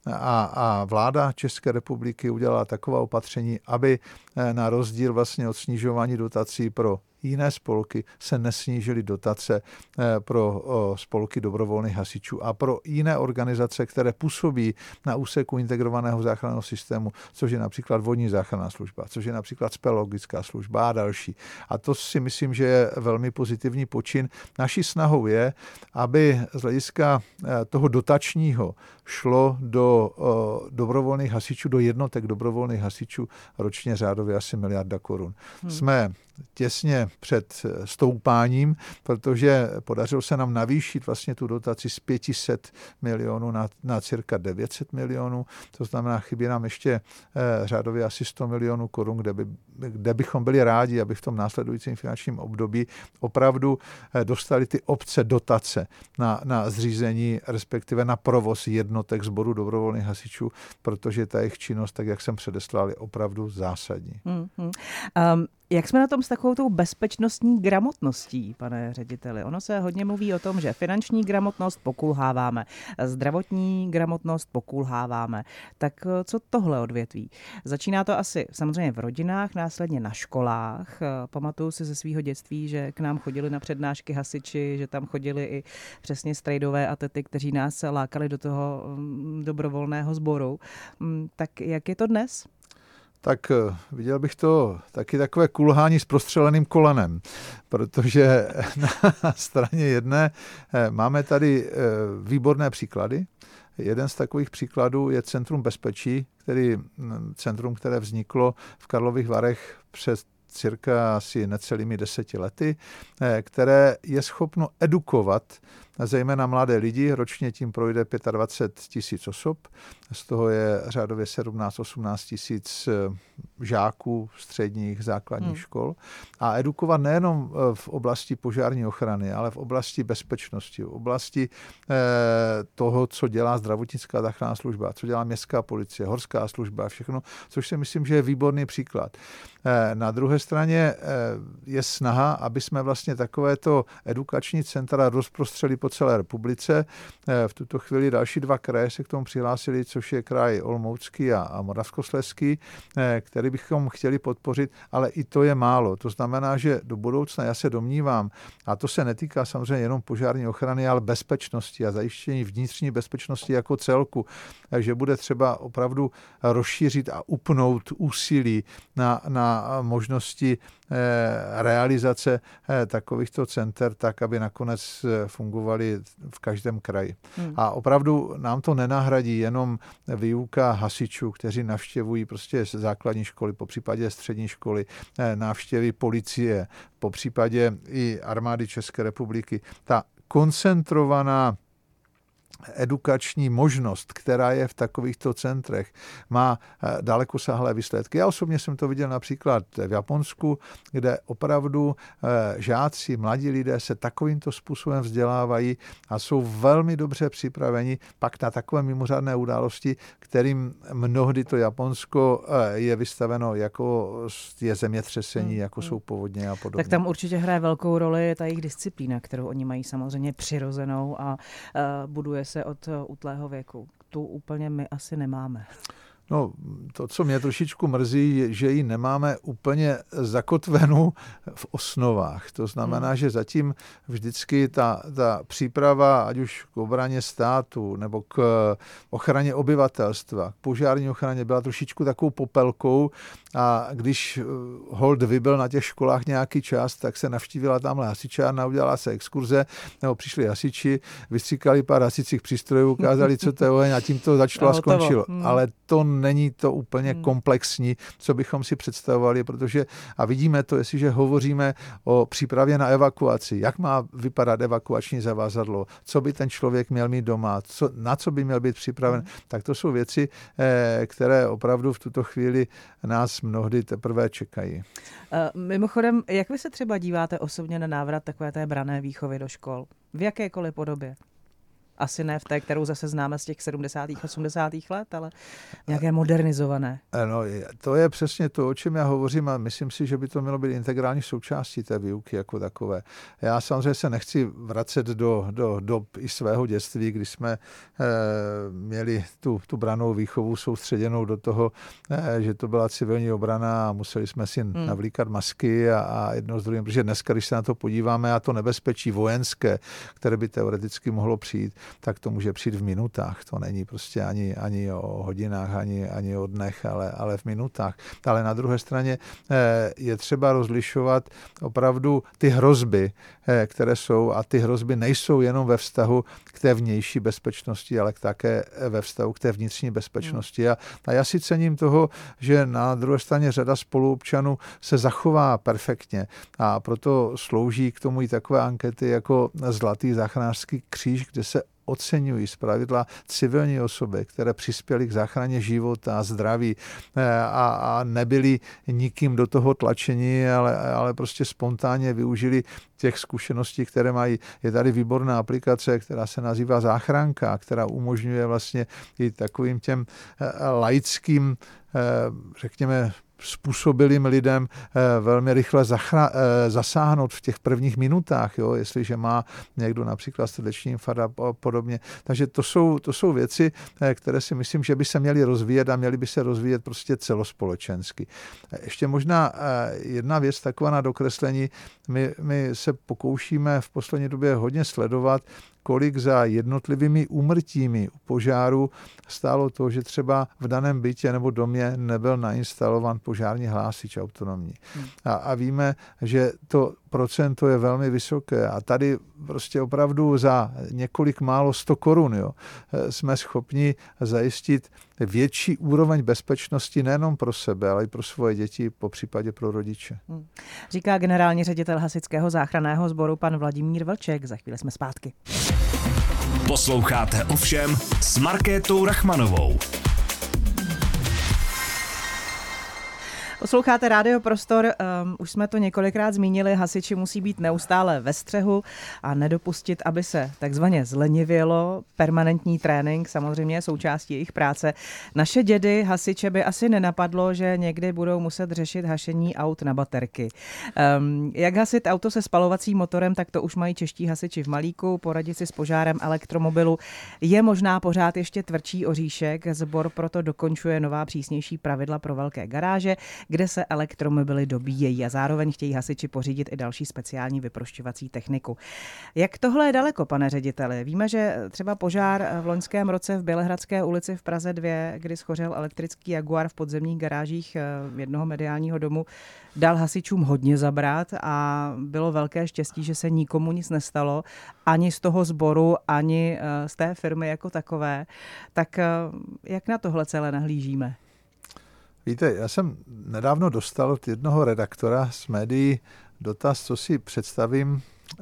a vláda České republiky udělala taková opatření, aby na rozdíl vlastně od snižování dotací pro jiné spolky se nesnížily dotace pro spolky dobrovolných hasičů a pro jiné organizace, které působí na úseku integrovaného záchranného systému, což je například vodní záchranná služba, což je například speleologická služba a další. A to si myslím, že je velmi pozitivní počin. Naší snahou je, aby z hlediska toho dotačního šlo do dobrovolných hasičů, do jednotek dobrovolných hasičů ročně řádově asi 1 miliarda korun. Jsme těsně před stoupáním, protože podařilo se nám navýšit vlastně tu dotaci z 500 milionů na cirka 900 milionů. To znamená, chybí nám ještě řádově asi 100 milionů korun, kde bychom byli rádi, aby v tom následujícím finančním období opravdu dostali ty obce dotace na zřízení, respektive na provoz jednotek sboru dobrovolných hasičů, protože ta jejich činnost, tak jak jsem předeslal, je opravdu zásadní. Jak jsme na tom s takovou tou bezpečnostní gramotností, pane řediteli? Ono se hodně mluví o tom, že finanční gramotnost pokulháváme, zdravotní gramotnost pokulháváme. Tak co tohle odvětví? Začíná to asi samozřejmě v rodinách, následně na školách. Pamatuju si ze svého dětství, že k nám chodili na přednášky hasiči, že tam chodili i přesně strejdové a tety, kteří nás lákali do toho dobrovolného sboru. Tak jak je to dnes? Tak viděl bych to taky takové kulhání s prostřeleným kolenem, protože na straně jedné máme tady výborné příklady. Jeden z takových příkladů je Centrum bezpečí, které vzniklo v Karlových Varech před cirka asi necelými 10 lety, které je schopno edukovat zejména mladé lidi. Ročně tím projde 25 000 osob, z toho je řádově 17-18 000 žáků středních základních škol. A edukovat nejenom v oblasti požární ochrany, ale v oblasti bezpečnosti, v oblasti toho, co dělá zdravotnická záchranná služba, co dělá městská policie, horská služba, všechno, což si myslím, že je výborný příklad. Na druhé straně je snaha, aby jsme vlastně takovéto edukační centra rozprostřeli po celé republice. V tuto chvíli další 2 kraje se k tomu přihlásili, což je kraj Olomoucký a Moravskoslezský, který bychom chtěli podpořit, ale i to je málo. To znamená, že do budoucna já se domnívám, a to se netýká samozřejmě jenom požární ochrany, ale bezpečnosti a zajištění vnitřní bezpečnosti jako celku, že bude třeba opravdu rozšířit a upnout úsilí na možnosti realizace takovýchto center tak, aby nakonec fungovaly v každém kraji. A opravdu nám to nenahradí jenom výuka hasičů, kteří navštěvují prostě základní školy, popřípadě střední školy, návštěvy policie, popřípadě i armády České republiky. Ta koncentrovaná edukační možnost, která je v takovýchto centrech, má dalekosáhlé výsledky. Já osobně jsem to viděl například v Japonsku, kde opravdu žáci, mladí lidé se takovýmto způsobem vzdělávají a jsou velmi dobře připraveni pak na takové mimořádné události, kterým mnohdy to Japonsko je vystaveno, jako je zemětřesení, jako jsou povodně a podobně. Tak tam určitě hraje velkou roli ta jejich disciplína, kterou oni mají samozřejmě přirozenou a buduje se od útlého věku. Tu úplně my asi nemáme. No, to, co mě trošičku mrzí, je, že ji nemáme úplně zakotvenou v osnovách. To znamená, že zatím vždycky ta příprava, ať už k obraně státu nebo k ochraně obyvatelstva, k požární ochraně, byla trošičku takovou popelkou a když hold vybyl na těch školách nějaký čas, tak se navštívila tamhle hasičárna, udělala se exkurze, nebo přišli hasiči, vystříkali pár hasicích přístrojů, ukázali, co to je oheň a tím to začalo a skončilo. Ale to není to úplně komplexní, co bychom si představovali, protože a vidíme to, jestliže hovoříme o přípravě na evakuaci, jak má vypadat evakuační zavázadlo, co by ten člověk měl mít doma, na co by měl být připraven, tak to jsou věci, které opravdu v tuto chvíli nás mnohdy teprve čekají. Mimochodem, jak vy se třeba díváte osobně na návrat takové té branné výchovy do škol? V jakékoliv podobě? Asi ne v té, kterou zase známe z těch 70. 80. let, ale nějaké modernizované. No, to je přesně to, o čem já hovořím a myslím si, že by to mělo být integrální součástí té výuky jako takové. Já samozřejmě se nechci vracet do dob i svého dětství, kdy jsme měli tu brannou výchovu soustředěnou do toho, že to byla civilní obrana a museli jsme si navlíkat masky a jedno s druhým, protože dneska, když se na to podíváme, a to nebezpečí vojenské, které by teoreticky mohlo přijít, tak to může přijít v minutách. To není prostě ani o hodinách, ani o dnech, ale v minutách. Ale na druhé straně je třeba rozlišovat opravdu ty hrozby, které jsou, a ty hrozby nejsou jenom ve vztahu k té vnější bezpečnosti, ale také ve vztahu k té vnitřní bezpečnosti. A já si cením toho, že na druhé straně řada spoluobčanů se zachová perfektně a proto slouží k tomu i takové ankety jako Zlatý záchranářský kříž, kde se oceňují zpravidla civilní osoby, které přispěly k záchraně života a zdraví a nebyli nikým do toho tlačeni, ale prostě spontánně využili těch zkušeností, které mají. Je tady výborná aplikace, která se nazývá Záchranka, která umožňuje vlastně i takovým těm laickým, řekněme, způsobilým lidem velmi rychle zasáhnout v těch prvních minutách, jo, jestliže má někdo například srdeční infarkt a podobně. Takže to jsou věci, které si myslím, že by se měly rozvíjet a měly by se rozvíjet prostě celospolečensky. Ještě možná jedna věc taková na dokreslení. My se pokoušíme v poslední době hodně sledovat, kolik za jednotlivými úmrtími u požáru stálo to, že třeba v daném bytě nebo domě nebyl nainstalován požární hlásič autonomní. A víme, že to procento je velmi vysoké a tady prostě opravdu za několik málo 100 korun jsme schopni zajistit větší úroveň bezpečnosti nejenom pro sebe, ale i pro svoje děti, popřípadě pro rodiče. Říká generální ředitel Hasičského záchranného sboru pan Vladimír Vlček. Za chvíli jsme zpátky. Posloucháte Ovšem s Markétou Rachmanovou. Posloucháte Rádio Prostor, už jsme to několikrát zmínili, hasiči musí být neustále ve střehu a nedopustit, aby se takzvaně zlenivělo. Permanentní trénink samozřejmě je součástí jejich práce. Naše dědy hasiče by asi nenapadlo, že někdy budou muset řešit hašení aut na baterky. Jak hasit auto se spalovacím motorem, tak to už mají čeští hasiči v Malíku. Poradit si s požárem elektromobilu je možná pořád ještě tvrdší oříšek. Sbor proto dokončuje nová přísnější pravidla pro velké garáže, kde se elektromobily dobíjejí a zároveň chtějí hasiči pořídit i další speciální vyprošťovací techniku. Jak tohle je daleko, pane řediteli? Víme, že třeba požár v loňském roce v Bělehradské ulici v Praze 2, kdy schořel elektrický Jaguar v podzemních garážích jednoho mediálního domu, dal hasičům hodně zabrat a bylo velké štěstí, že se nikomu nic nestalo, ani z toho sboru, ani z té firmy jako takové. Tak jak na tohle celé nahlížíme? Víte, já jsem nedávno dostal od jednoho redaktora z médií dotaz, co si představím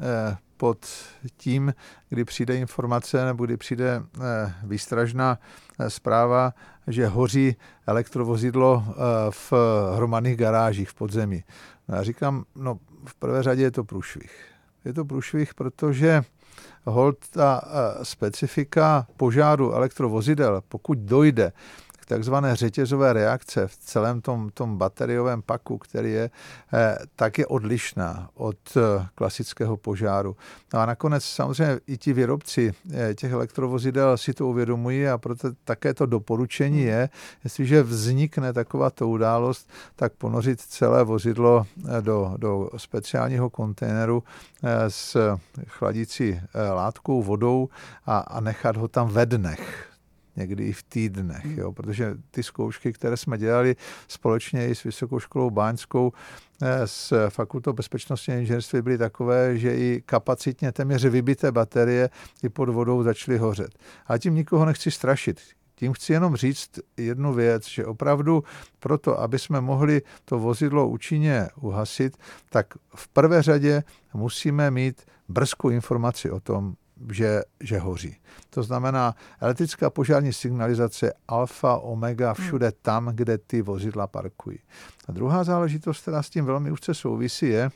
pod tím, kdy přijde informace nebo kdy přijde výstražná zpráva, že hoří elektrovozidlo v hromadných garážích v podzemí. No já říkám, v prvé řadě je to průšvih. Je to průšvih, protože holt ta specifika požáru elektrovozidel, pokud dojde k takzvané řetězové reakce v celém tom bateriovém paku, který je, tak je odlišná od klasického požáru. No a nakonec samozřejmě i ti výrobci těch elektrovozidel si to uvědomují a proto také to doporučení je, jestliže vznikne takováto událost, tak ponořit celé vozidlo do speciálního kontejneru s chladící látkou, vodou a nechat ho tam ve dnech. Někdy i v týdnech, protože ty zkoušky, které jsme dělali společně i s Vysokou školou báňskou, s Fakultou bezpečnosti a inženýrství byly takové, že i kapacitně téměř vybité baterie i pod vodou začaly hořet. A tím nikoho nechci strašit. Tím chci jenom říct jednu věc, že opravdu proto, aby jsme mohli to vozidlo účinně uhasit, tak v prvé řadě musíme mít brzkou informaci o tom, že hoří. To znamená elektrická požární signalizace alfa, omega, všude tam, kde ty vozidla parkují. A druhá záležitost, která s tím velmi úzce souvisí, je,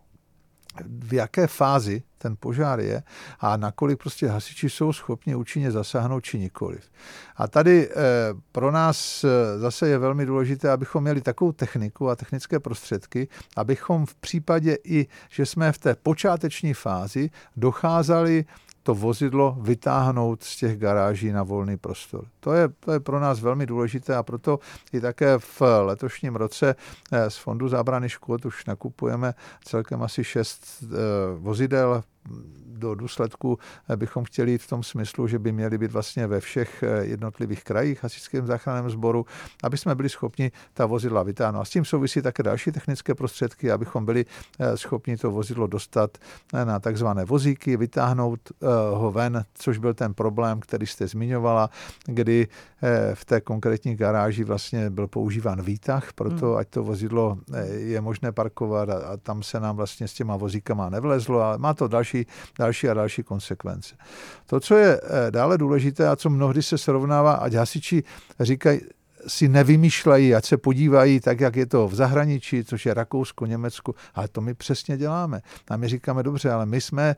v jaké fázi ten požár je a nakolik prostě hasiči jsou schopni účinně zasáhnout či nikoliv. A tady pro nás zase je velmi důležité, abychom měli takovou techniku a technické prostředky, abychom v případě i, že jsme v té počáteční fázi, dokázali to vozidlo vytáhnout z těch garáží na volný prostor. To je pro nás velmi důležité a proto i také v letošním roce z Fondu zábrany škod už nakupujeme celkem asi 6 vozidel do důsledku bychom chtěli jít v tom smyslu, že by měly být vlastně ve všech jednotlivých krajích hasičském záchranném sboru, aby jsme byli schopni ta vozidla vytáhnout. A s tím souvisí také další technické prostředky, abychom byli schopni to vozidlo dostat na takzvané vozíky, vytáhnout ho ven, což byl ten problém, který jste zmiňovala, kdy v té konkrétní garáži vlastně byl používán výtah, proto ať to vozidlo je možné parkovat a tam se nám vlastně s těma vozíkama nevlezlo, ale má to další a další konsekvence. To, co je dále důležité a co mnohdy se srovnává, ať hasiči říkají, si nevymýšlejí, ať se podívají tak, jak je to v zahraničí, což je Rakousko, Německo, ale to my přesně děláme. A my říkáme, dobře, ale my jsme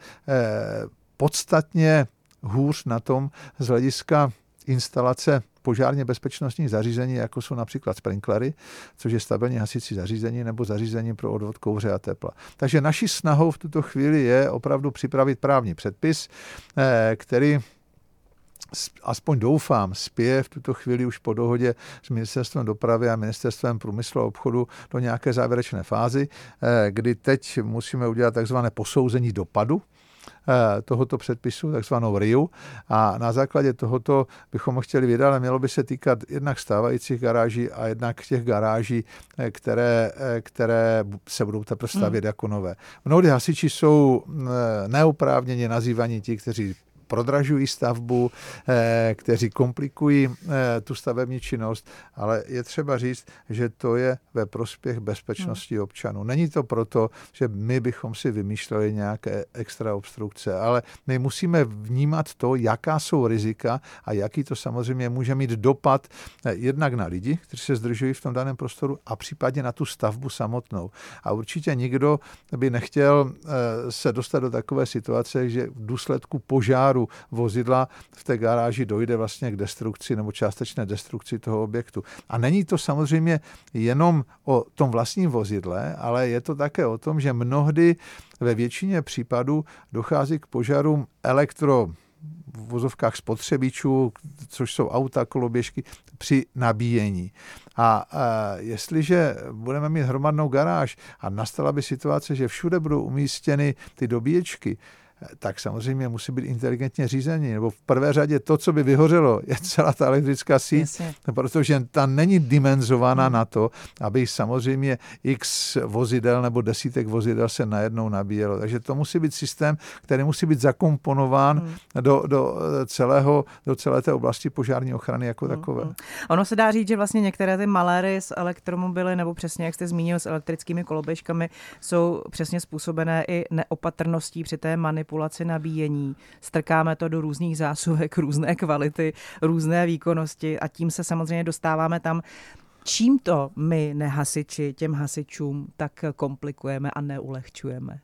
podstatně hůř na tom z hlediska instalace požárně bezpečnostních zařízení, jako jsou například sprinklery, což je stabilní hasicí zařízení nebo zařízení pro odvod kouře a tepla. Takže naší snahou v tuto chvíli je opravdu připravit právní předpis, který aspoň doufám, spěje v tuto chvíli už po dohodě s Ministerstvem dopravy a Ministerstvem průmyslu a obchodu do nějaké závěrečné fázy, kdy teď musíme udělat takzvané posouzení dopadu tohoto předpisu, takzvanou RIA, a na základě tohoto bychom ho chtěli vydat, ale mělo by se týkat jednak stávajících garáží a jednak těch garáží, které se budou teprve stavět jako nové. Mnohdy hasiči jsou neoprávněně nazývaní ti, kteří prodražují stavbu, kteří komplikují tu stavební činnost, ale je třeba říct, že to je ve prospěch bezpečnosti občanů. Není to proto, že my bychom si vymýšleli nějaké extra obstrukce, ale my musíme vnímat to, jaká jsou rizika a jaký to samozřejmě může mít dopad jednak na lidi, kteří se zdržují v tom daném prostoru, a případně na tu stavbu samotnou. A určitě nikdo by nechtěl se dostat do takové situace, že v důsledku požáru vozidla v té garáži dojde vlastně k destrukci nebo částečné destrukci toho objektu. A není to samozřejmě jenom o tom vlastním vozidle, ale je to také o tom, že mnohdy ve většině případů dochází k požárům v vozovkách spotřebičů, což jsou auta, koloběžky, při nabíjení. A jestliže budeme mít hromadnou garáž a nastala by situace, že všude budou umístěny ty dobíječky, tak samozřejmě musí být inteligentně řízení. Nebo v prvé řadě to, co by vyhořelo, je celá ta elektrická síť, protože ta není dimenzovaná na to, aby samozřejmě x vozidel nebo desítek vozidel se najednou nabíjelo. Takže to musí být systém, který musí být zakomponován do celé té oblasti požární ochrany jako takové. Ono se dá říct, že vlastně některé ty maléry s elektromobily, nebo přesně, jak jste zmínil, s elektrickými koloběžkami, jsou přesně způsobené i neopatrností při té manipulaci nabíjení. Strkáme to do různých zásuvek, různé kvality, různé výkonnosti a tím se samozřejmě dostáváme tam, čím to my nehasiči těm hasičům tak komplikujeme a neulehčujeme.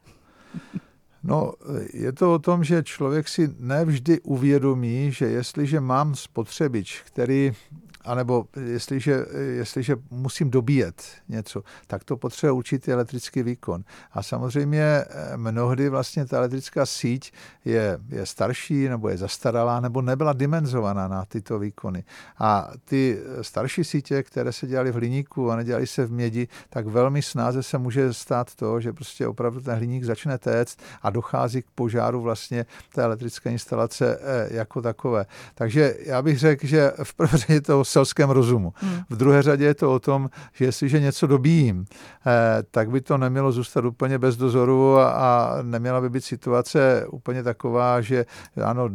No, je to o tom, že člověk si nevždy uvědomí, že jestliže mám spotřebič, anebo jestliže musím dobíjet něco, tak to potřebuje určitý elektrický výkon. A samozřejmě mnohdy vlastně ta elektrická síť je starší, nebo je zastaralá, nebo nebyla dimenzovaná na tyto výkony. A ty starší sítě, které se dělaly v hliníku a nedělaly se v mědi, tak velmi snáze se může stát to, že prostě opravdu ten hliník začne téct a dochází k požáru vlastně té elektrické instalace jako takové. Takže já bych řekl, že v prvé řadě to selském rozumu. V druhé řadě je to o tom, že jestliže něco dobíjím, tak by to nemělo zůstat úplně bez dozoru a neměla by být situace úplně taková, že ano,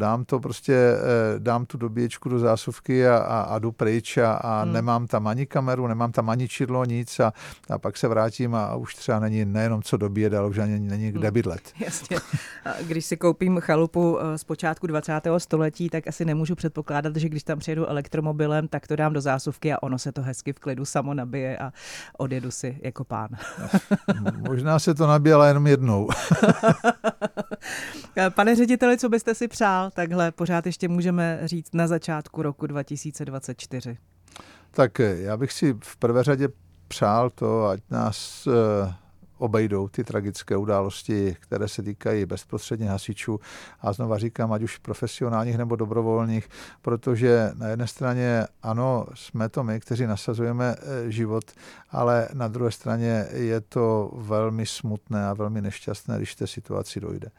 dám tu dobíječku do zásuvky a jdu pryč a nemám tam ani kameru, nemám tam ani čidlo, nic a pak se vrátím a už třeba není nejenom co dobíjet, ale už ani není kde bydlet. Jasně. Když si koupím chalupu z počátku 20. století, tak asi nemůžu předpokládat, že když tam přijedu elektromobilem, tak to dám do zásuvky a ono se to hezky v klidu samo nabije a odjedu si jako pán. Možná se to nabíjela jenom jednou. Pane řediteli, co byste si přál? Takhle pořád ještě můžeme říct na začátku roku 2024. Tak já bych si v prvé řadě přál to, ať nás obejdou ty tragické události, které se týkají bezprostředně hasičů a znova říkám, ať už profesionálních nebo dobrovolných, protože na jedné straně ano, jsme to my, kteří nasazujeme život, ale na druhé straně je to velmi smutné a velmi nešťastné, když té situaci dojde.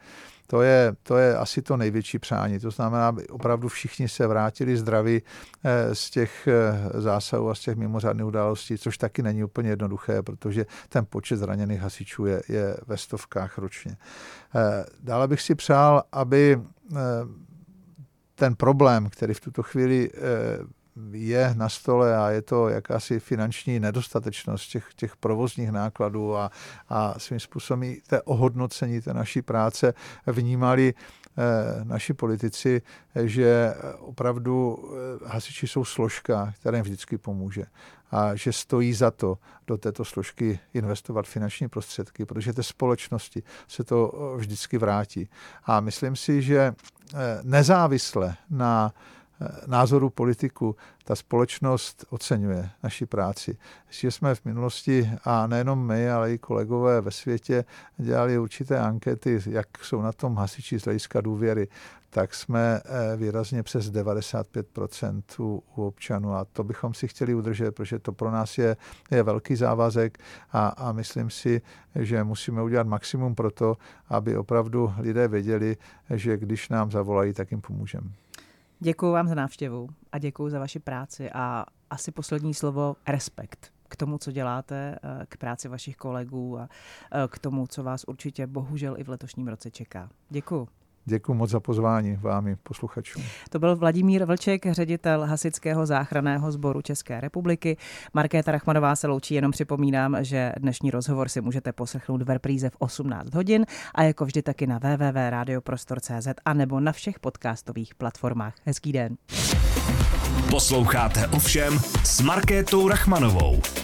To je asi to největší přání. To znamená, aby opravdu všichni se vrátili zdraví z těch zásahů a z těch mimořádných událostí, což taky není úplně jednoduché, protože ten počet zraněných hasičů je ve stovkách ročně. Dále bych si přál, aby ten problém, který v tuto chvíli je na stole a je to jakási finanční nedostatečnost těch provozních nákladů a svým způsobem i té ohodnocení té naší práce vnímali naši politici, že opravdu hasiči jsou složka, která jim vždycky pomůže a že stojí za to do této složky investovat finanční prostředky, protože té společnosti se to vždycky vrátí. A myslím si, že nezávisle na názoru politiků ta společnost oceňuje naši práci. Že jsme v minulosti, a nejenom my, ale i kolegové ve světě, dělali určité ankety, jak jsou na tom hasiči z hlediska důvěry, tak jsme výrazně přes 95% u občanů a to bychom si chtěli udržet, protože to pro nás je velký závazek a myslím si, že musíme udělat maximum pro to, aby opravdu lidé věděli, že když nám zavolají, tak jim pomůžeme. Děkuji vám za návštěvu a děkuji za vaši práci a asi poslední slovo respekt k tomu, co děláte, k práci vašich kolegů a k tomu, co vás určitě bohužel i v letošním roce čeká. Děkuji. Děkuji moc za pozvání vámi, posluchačům. To byl Vladimír Vlček, ředitel Hasičského záchranného sboru České republiky. Markéta Rachmanová se loučí, jenom připomínám, že dnešní rozhovor si můžete poslechnout v repríze v 18 hodin a jako vždy taky na www.radioprostor.cz a nebo na všech podcastových platformách. Hezký den. Posloucháte Ovšem s Markétou Rachmanovou.